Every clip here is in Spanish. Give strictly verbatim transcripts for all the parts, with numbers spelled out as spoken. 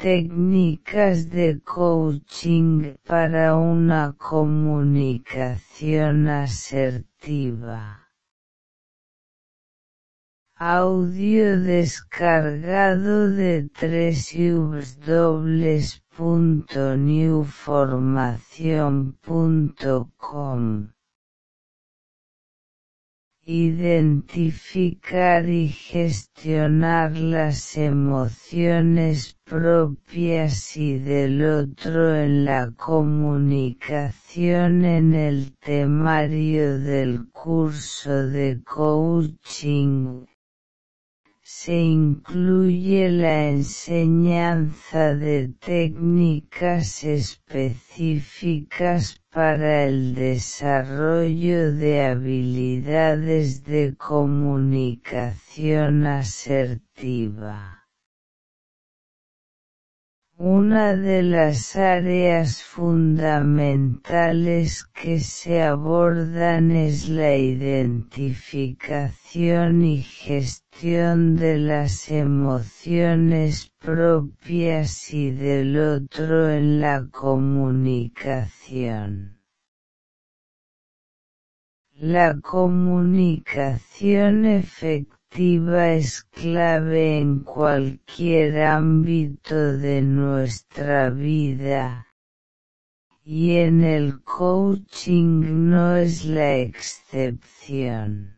técnicas de coaching para una comunicación asertiva. Audio descargado de w w w punto new formación punto com. Identificar y gestionar las emociones propias y del otro en la comunicación. En el temario del curso de coaching se incluye la enseñanza de técnicas específicas para el desarrollo de habilidades de comunicación asertiva. Una de las áreas fundamentales que se abordan es la identificación y gestión de las emociones propias y del otro en la comunicación. La comunicación efectiva es clave en cualquier ámbito de nuestra vida, y en el coaching no es la excepción.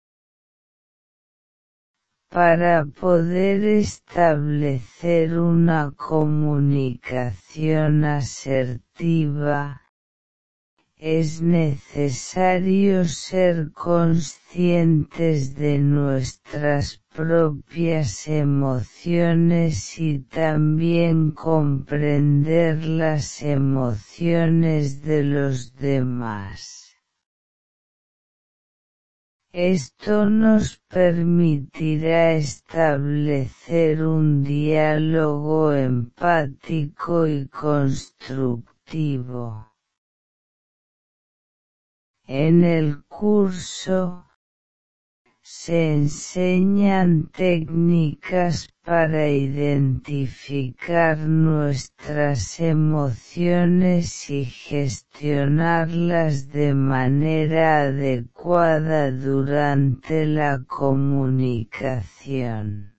Para poder establecer una comunicación asertiva, es necesario ser conscientes de nuestras propias emociones y también comprender las emociones de los demás. Esto nos permitirá establecer un diálogo empático y constructivo. En el curso se enseñan técnicas para identificar nuestras emociones y gestionarlas de manera adecuada durante la comunicación.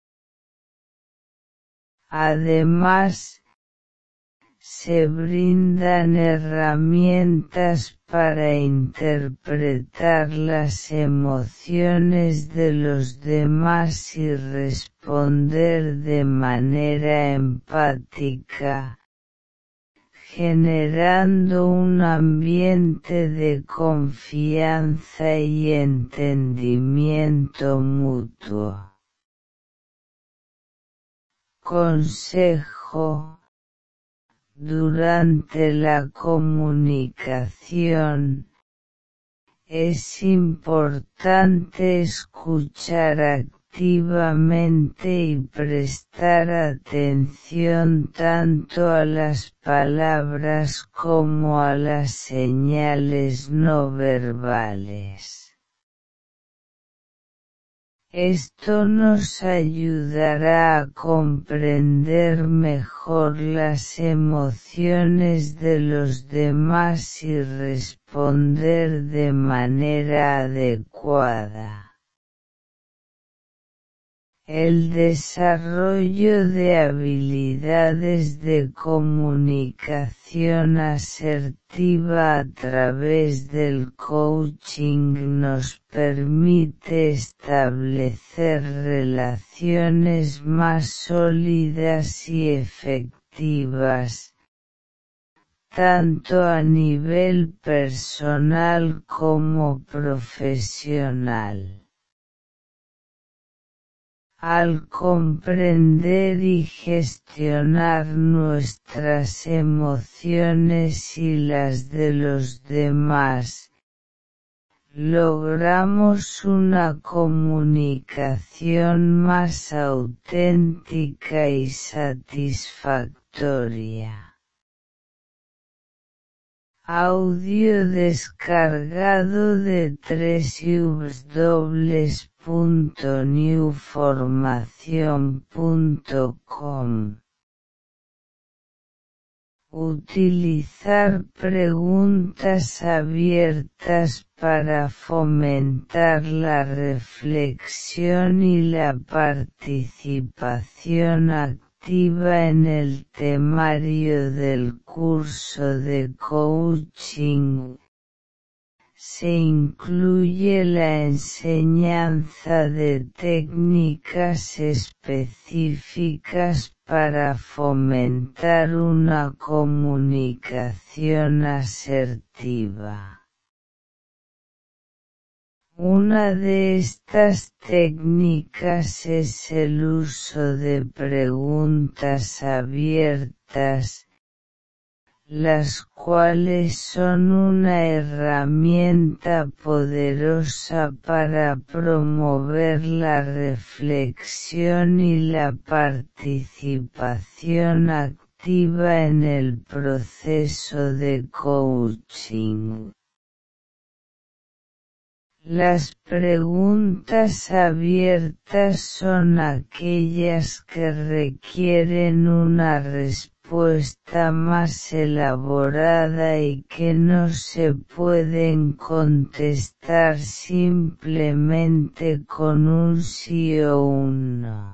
Además, se brindan herramientas para interpretar las emociones de los demás y responder de manera empática, generando un ambiente de confianza y entendimiento mutuo. Consejo: durante la comunicación, es importante escuchar activamente y prestar atención tanto a las palabras como a las señales no verbales. Esto nos ayudará a comprender mejor las emociones de los demás y responder de manera adecuada. El desarrollo de habilidades de comunicación asertiva a través del coaching nos permite establecer relaciones más sólidas y efectivas, tanto a nivel personal como profesional. Al comprender y gestionar nuestras emociones y las de los demás, logramos una comunicación más auténtica y satisfactoria. Audio descargado de w w w punto new formación punto com. Utilizar preguntas abiertas para fomentar la reflexión y la participación activa en el temario del curso de coaching. Se incluye la enseñanza de técnicas específicas para fomentar una comunicación asertiva. Una de estas técnicas es el uso de preguntas abiertas, las cuales son una herramienta poderosa para promover la reflexión y la participación activa en el proceso de coaching. Las preguntas abiertas son aquellas que requieren una respuesta más elaborada y que no se pueden contestar simplemente con un sí o un no.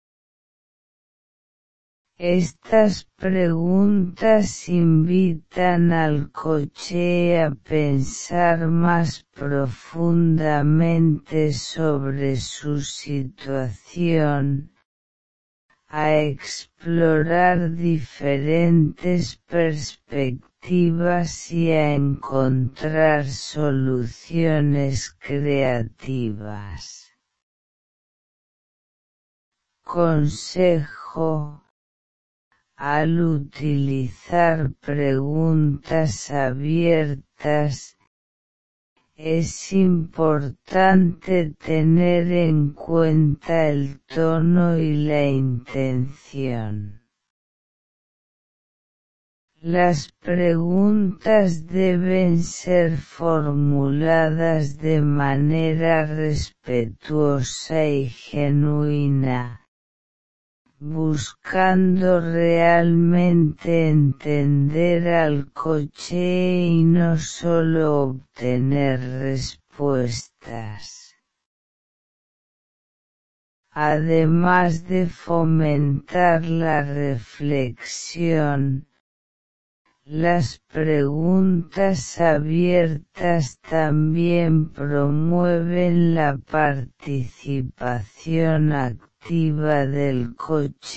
Estas preguntas invitan al coach a pensar más profundamente sobre su situación, a explorar diferentes perspectivas y a encontrar soluciones creativas. Consejo: al utilizar preguntas abiertas, es importante tener en cuenta el tono y la intención. Las preguntas deben ser formuladas de manera respetuosa y genuina, buscando realmente entender al coach y no solo obtener respuestas. Además de fomentar la reflexión, las preguntas abiertas también promueven la participación activa del coach.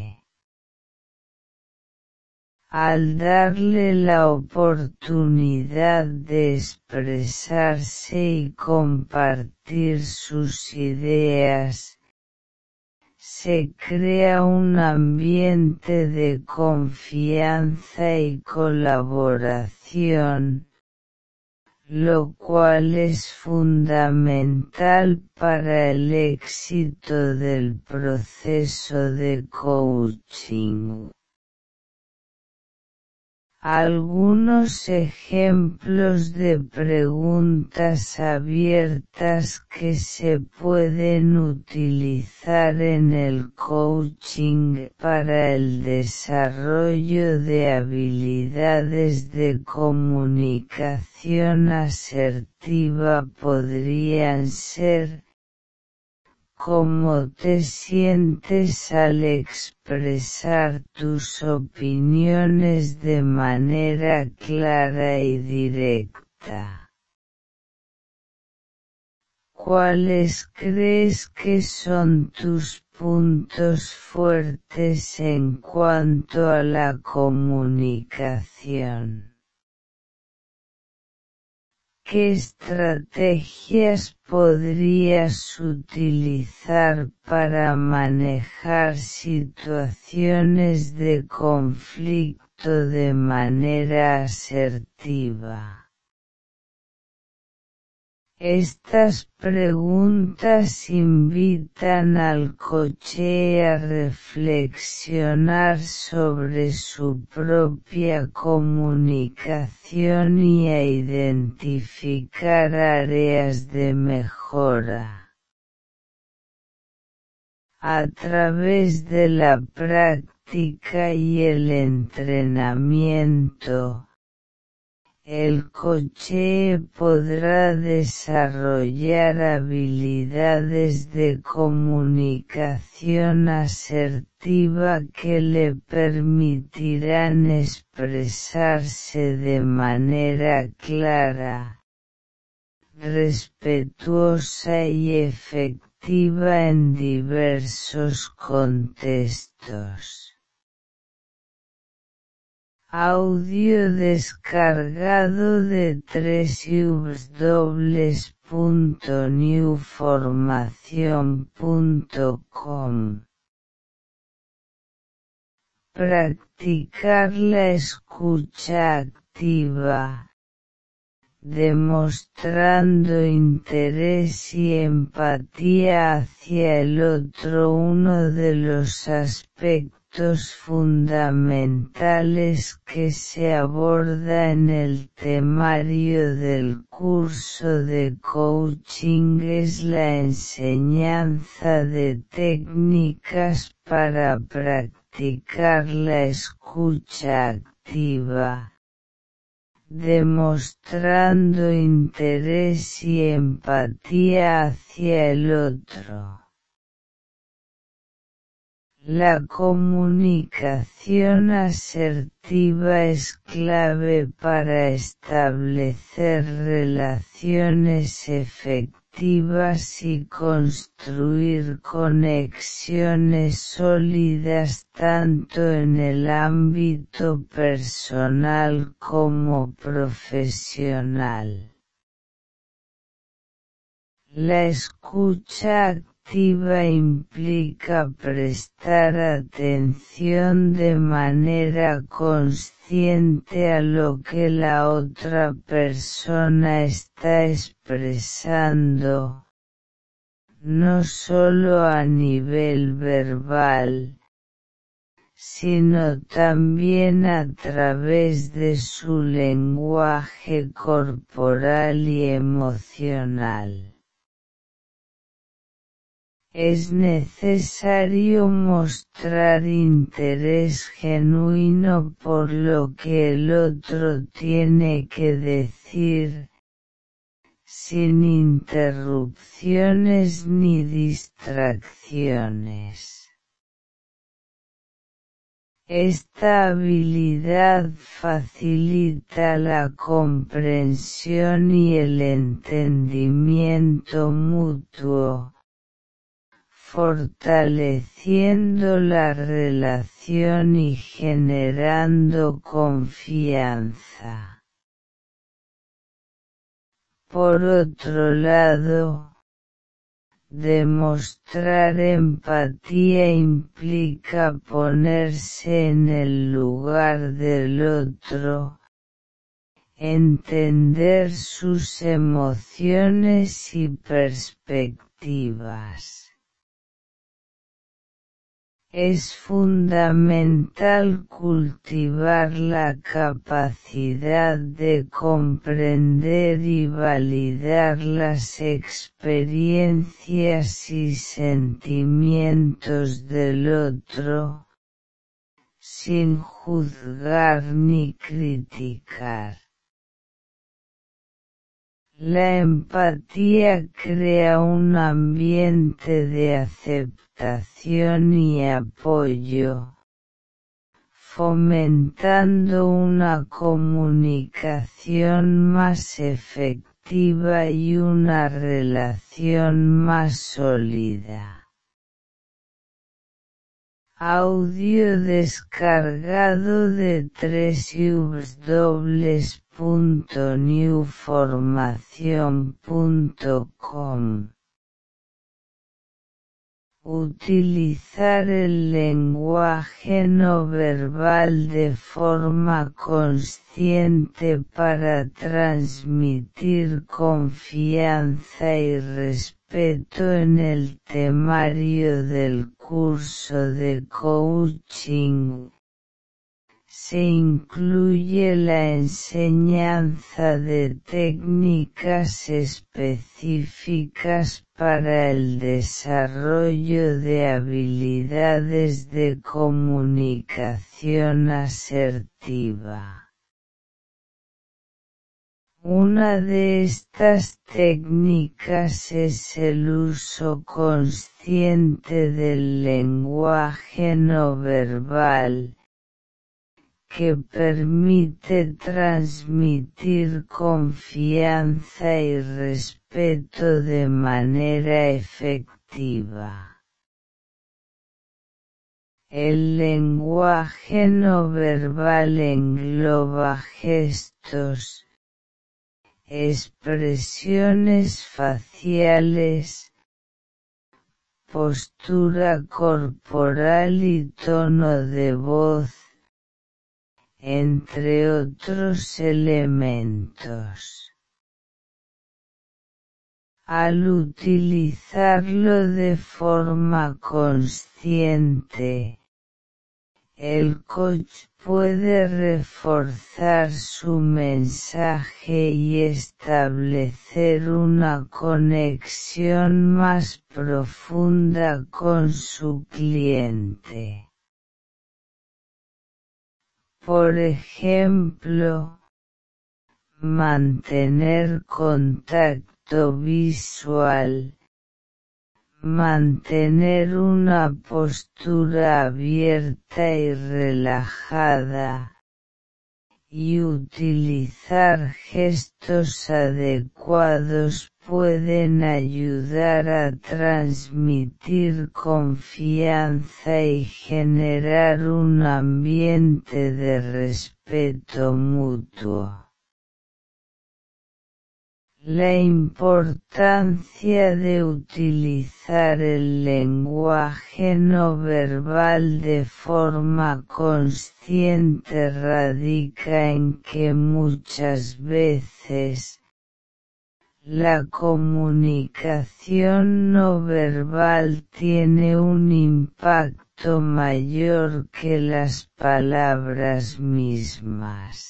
Al darle la oportunidad de expresarse y compartir sus ideas, se crea un ambiente de confianza y colaboración, lo cual es fundamental para el éxito del proceso de coaching. Algunos ejemplos de preguntas abiertas que se pueden utilizar en el coaching para el desarrollo de habilidades de comunicación asertiva podrían ser: ¿cómo te sientes al expresar tus opiniones de manera clara y directa? ¿Cuáles crees que son tus puntos fuertes en cuanto a la comunicación? ¿Qué estrategias podrías utilizar para manejar situaciones de conflicto de manera asertiva? Estas preguntas invitan al coach a reflexionar sobre su propia comunicación y a identificar áreas de mejora. A través de la práctica práctica y el entrenamiento, el coche podrá desarrollar habilidades de comunicación asertiva que le permitirán expresarse de manera clara, respetuosa y efectiva en diversos contextos. Audio descargado de doble u doble u doble u punto new formación punto com. Practicar la escucha activa, demostrando interés y empatía hacia el otro. Uno de los aspectos fundamentales que se aborda en el temario del curso de coaching es la enseñanza de técnicas para practicar la escucha activa, demostrando interés y empatía hacia el otro. La comunicación asertiva es clave para establecer relaciones efectivas y construir conexiones sólidas tanto en el ámbito personal como profesional. La escucha activa implica prestar atención de manera consciente a lo que la otra persona está expresando, no solo a nivel verbal, sino también a través de su lenguaje corporal y emocional. Es necesario mostrar interés genuino por lo que el otro tiene que decir, sin interrupciones ni distracciones. Esta habilidad facilita la comprensión y el entendimiento mutuo, fortaleciendo la relación y generando confianza. Por otro lado, demostrar empatía implica ponerse en el lugar del otro, entender sus emociones y perspectivas. Es fundamental cultivar la capacidad de comprender y validar las experiencias y sentimientos del otro, sin juzgar ni criticar. La empatía crea un ambiente de aceptación y apoyo, fomentando una comunicación más efectiva y una relación más sólida. Audio descargado de doble u doble u doble u punto new formación punto com. Utilizar el lenguaje no verbal de forma consciente para transmitir confianza y respeto en el temario del curso de coaching. Se incluye la enseñanza de técnicas específicas para el desarrollo de habilidades de comunicación asertiva. Una de estas técnicas es el uso consciente del lenguaje no verbal, que permite transmitir confianza y respeto de manera efectiva. El lenguaje no verbal engloba gestos, expresiones faciales, postura corporal y tono de voz, entre otros elementos. Al utilizarlo de forma consciente, el coach puede reforzar su mensaje y establecer una conexión más profunda con su cliente. Por ejemplo, mantener contacto visual, mantener una postura abierta y relajada, y utilizar gestos adecuados pueden ayudar a transmitir confianza y generar un ambiente de respeto mutuo. La importancia de utilizar el lenguaje no verbal de forma consciente radica en que muchas veces la comunicación no verbal tiene un impacto mayor que las palabras mismas.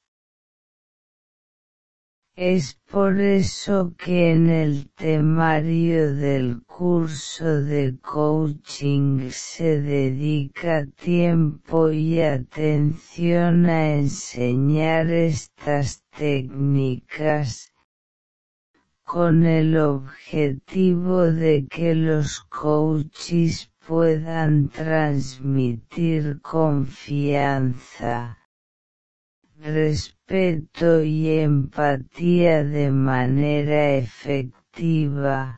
Es por eso que en el temario del curso de coaching se dedica tiempo y atención a enseñar estas técnicas, con el objetivo de que los coaches puedan transmitir confianza, respeto y empatía de manera efectiva,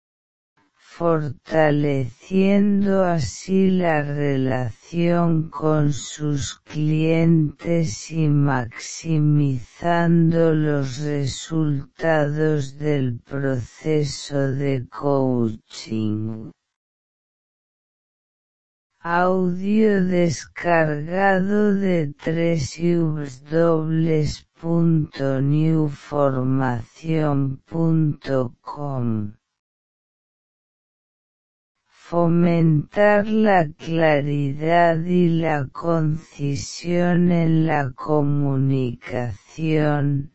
fortaleciendo así la relación con sus clientes y maximizando los resultados del proceso de coaching. Audio descargado de doble u doble u doble u punto new formación punto com. Fomentar la claridad y la concisión en la comunicación,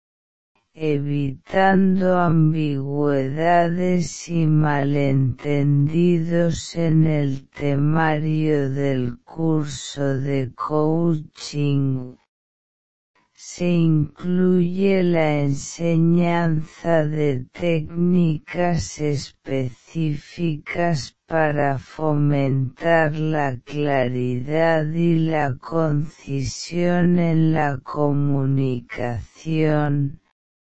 evitando ambigüedades y malentendidos en el temario del curso de coaching. Se incluye la enseñanza de técnicas específicas para fomentar la claridad y la concisión en la comunicación,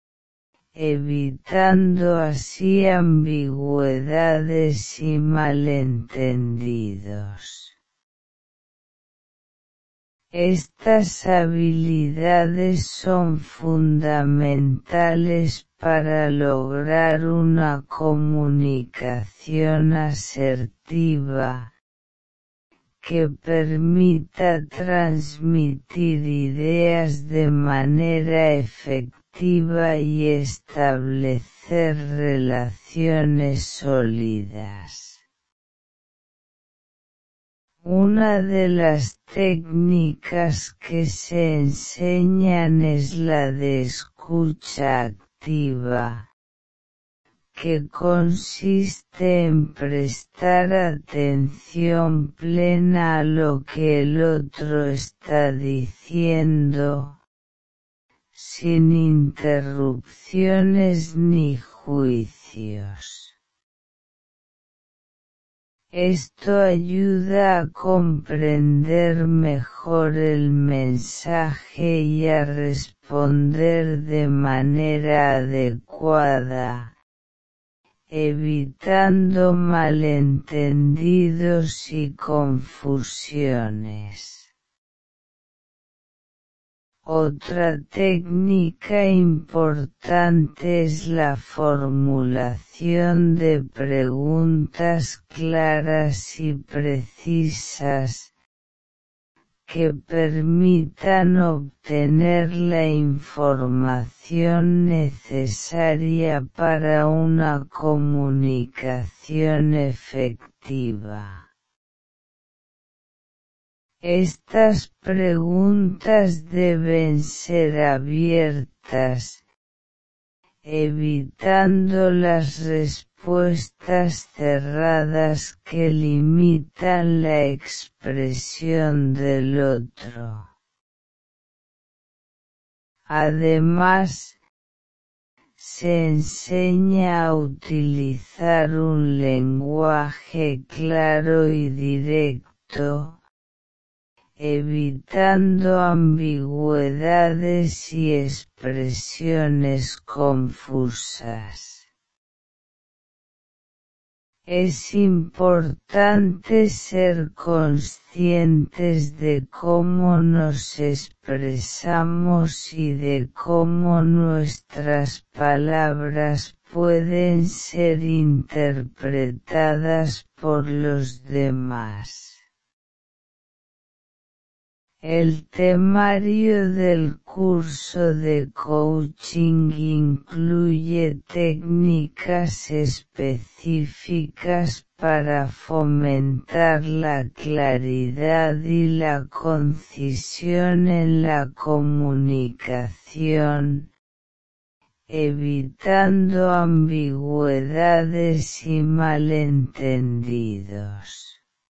evitando así ambigüedades y malentendidos. Estas habilidades son fundamentales para lograr una comunicación asertiva, que permita transmitir ideas de manera efectiva y establecer relaciones sólidas. Una de las técnicas que se enseñan es la de escucha activa, que consiste en prestar atención plena a lo que el otro está diciendo, sin interrupciones ni juicios. Esto ayuda a comprender mejor el mensaje y a responder de manera adecuada, evitando malentendidos y confusiones. Otra técnica importante es la formulación de preguntas claras y precisas, que permitan obtener la información necesaria para una comunicación efectiva. Estas preguntas deben ser abiertas, evitando las respuestas cerradas que limitan la expresión del otro. Además, se enseña a utilizar un lenguaje claro y directo, evitando ambigüedades y expresiones confusas. Es importante ser conscientes de cómo nos expresamos y de cómo nuestras palabras pueden ser interpretadas por los demás. El temario del curso de coaching incluye técnicas específicas para fomentar la claridad y la concisión en la comunicación, evitando ambigüedades y malentendidos.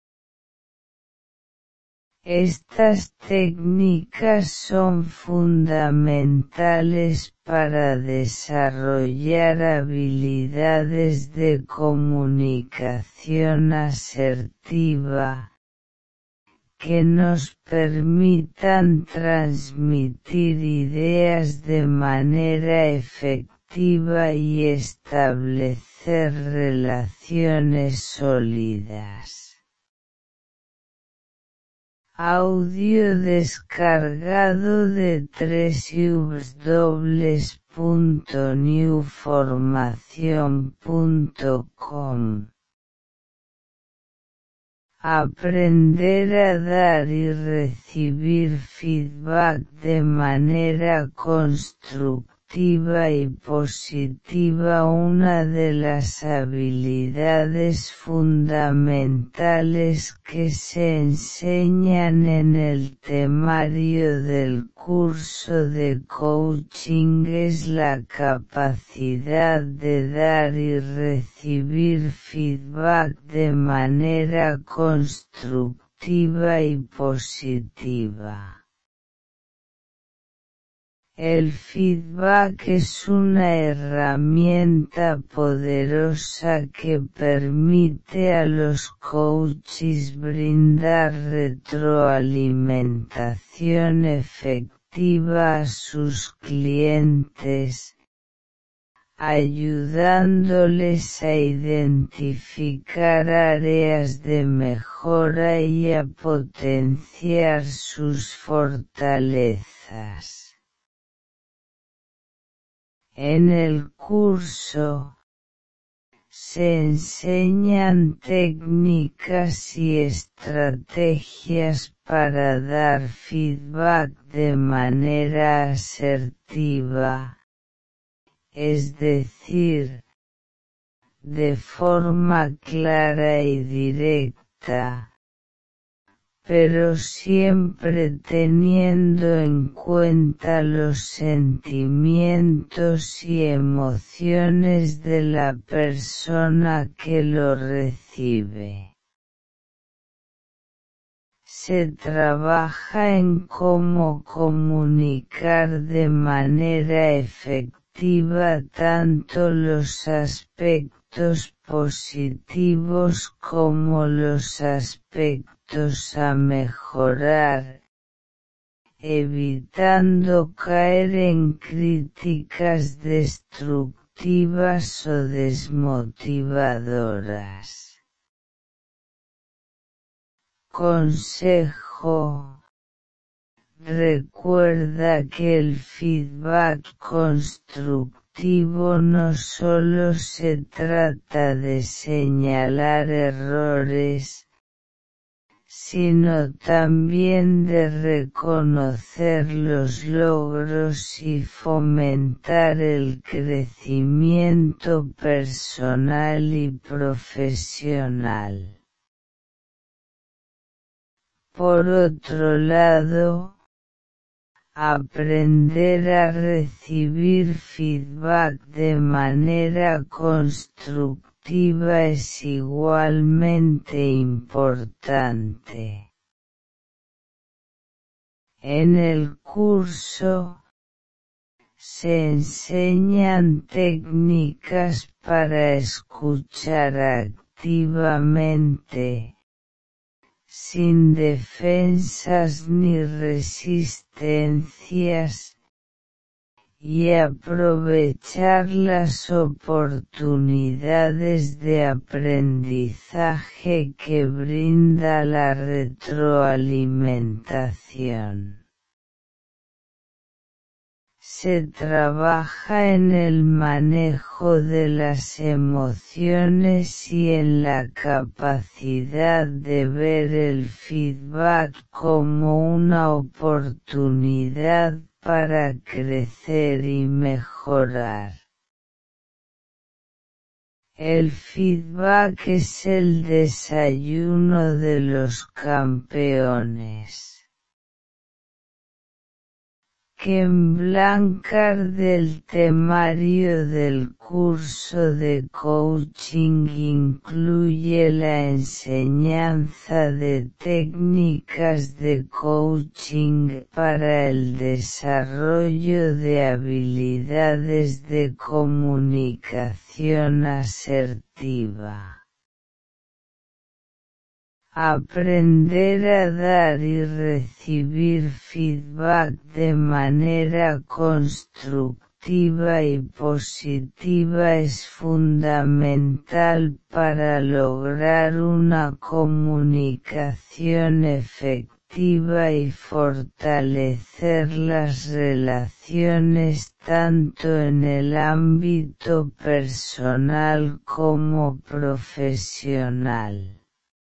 Estas técnicas son fundamentales para desarrollar habilidades de comunicación asertiva, que nos permitan transmitir ideas de manera efectiva y establecer relaciones sólidas. Audio descargado de doble u doble u doble u punto new formación punto com. Aprender a dar y recibir feedback de manera constructiva y positiva. Una de las habilidades fundamentales que se enseñan en el temario del curso de coaching es la capacidad de dar y recibir feedback de manera constructiva y positiva. El feedback es una herramienta poderosa que permite a los coaches brindar retroalimentación efectiva a sus clientes, ayudándoles a identificar áreas de mejora y a potenciar sus fortalezas. En el curso, se enseñan técnicas y estrategias para dar feedback de manera asertiva, es decir, de forma clara y directa, pero siempre teniendo en cuenta los sentimientos y emociones de la persona que lo recibe. Se trabaja en cómo comunicar de manera efectiva tanto los aspectos positivos como los aspectos a mejorar, evitando caer en críticas destructivas o desmotivadoras. Consejo: recuerda que el feedback constructivo no solo se trata de señalar errores, sino también de reconocer los logros y fomentar el crecimiento personal y profesional. Por otro lado, aprender a recibir feedback de manera constructiva es igualmente importante. En el curso, se enseñan técnicas para escuchar activamente, sin defensas ni resistencias, y aprovechar las oportunidades de aprendizaje que brinda la retroalimentación. Se trabaja en el manejo de las emociones y en la capacidad de ver el feedback como una oportunidad para crecer y mejorar. El feedback es el desayuno de los campeones. Ken Blanchard del temario del curso de coaching incluye la enseñanza de técnicas de coaching para el desarrollo de habilidades de comunicación asertiva. Aprender a dar y recibir feedback de manera constructiva y positiva es fundamental para lograr una comunicación efectiva y fortalecer las relaciones tanto en el ámbito personal como profesional.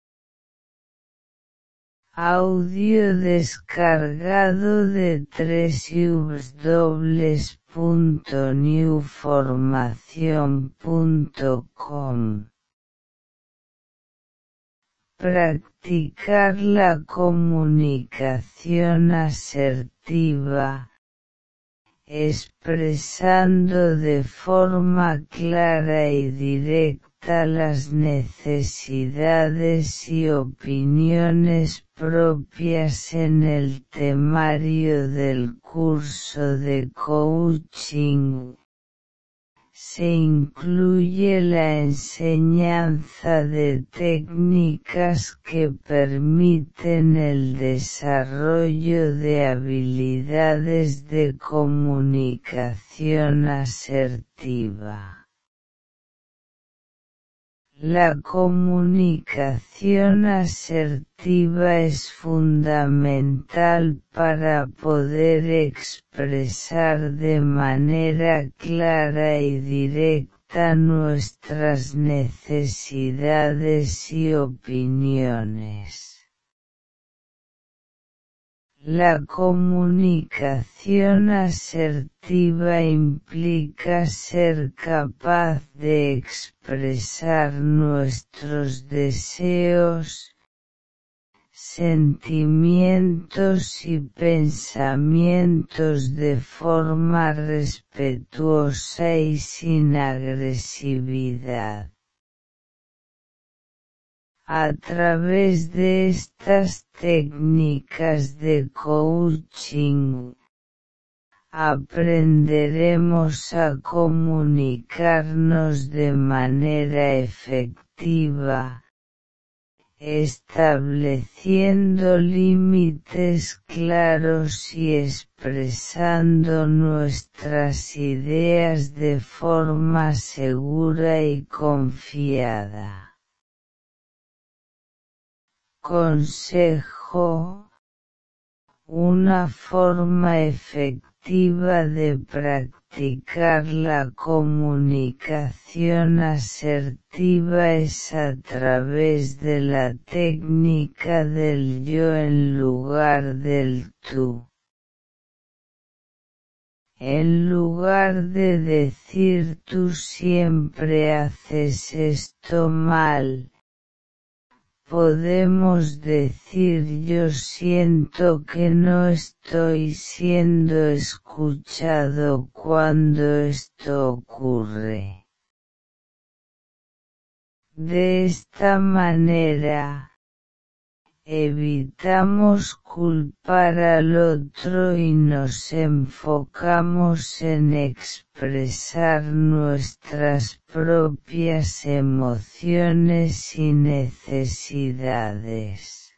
Audio descargado de w w w punto new formación punto com. Practicar la comunicación asertiva, expresando de forma clara y directa las necesidades y opiniones propias en el temario del curso de coaching. Se incluye la enseñanza de técnicas que permiten el desarrollo de habilidades de comunicación asertiva. La comunicación asertiva es fundamental para poder expresar de manera clara y directa nuestras necesidades y opiniones. La comunicación asertiva implica ser capaz de expresar nuestros deseos, sentimientos y pensamientos de forma respetuosa y sin agresividad. A través de estas técnicas de coaching, aprenderemos a comunicarnos de manera efectiva, estableciendo límites claros y expresando nuestras ideas de forma segura y confiada. Consejo: una forma efectiva de practicar la comunicación asertiva es a través de la técnica del yo en lugar del tú. En lugar de decir tú siempre haces esto mal, podemos decir yo siento que no estoy siendo escuchado cuando esto ocurre. De esta manera, evitamos culpar al otro y nos enfocamos en expresar nuestras propias emociones y necesidades.